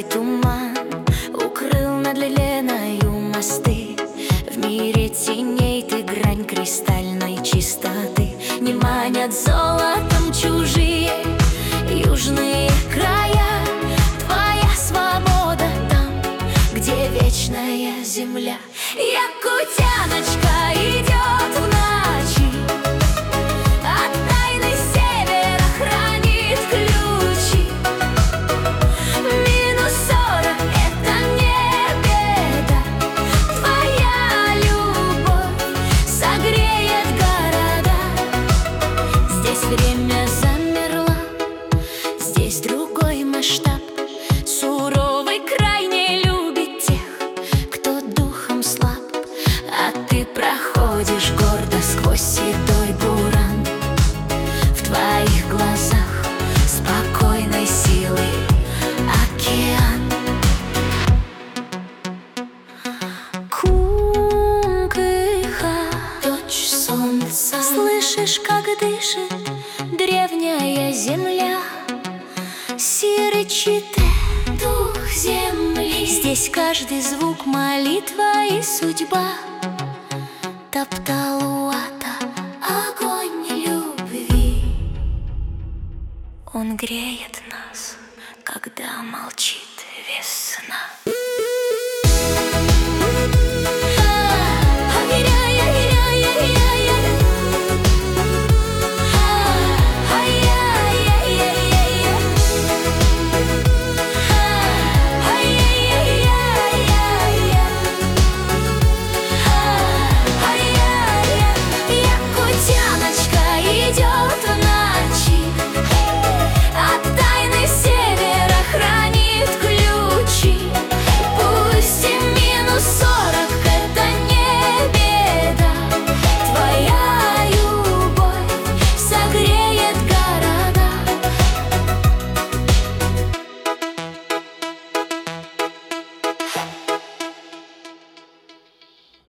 туман укрыл над Леною мосты. В мире теней ты грань кристальной чистоты. Не манят золотом чужие южные края. Твоя свобода там, где вечная земля. Якутяночка идет в ночи, от тайны севера хранит ключи. -40 — это не беда, твоя любовь согреет города. Здесь время замерло, здесь другой масштаб. Суровый край не любит тех, кто духом слаб. А ты проходишь гордо сквозь седой буран. В твоих глазах спокойной силы океан. Кунгыха, дочь солнца, слышишь, как дышит древняя земля? Сирычите, дух земли. Здесь каждый звук молитва и судьба. Тапталуата, огонь любви. Он греет нас, когда молчит весна.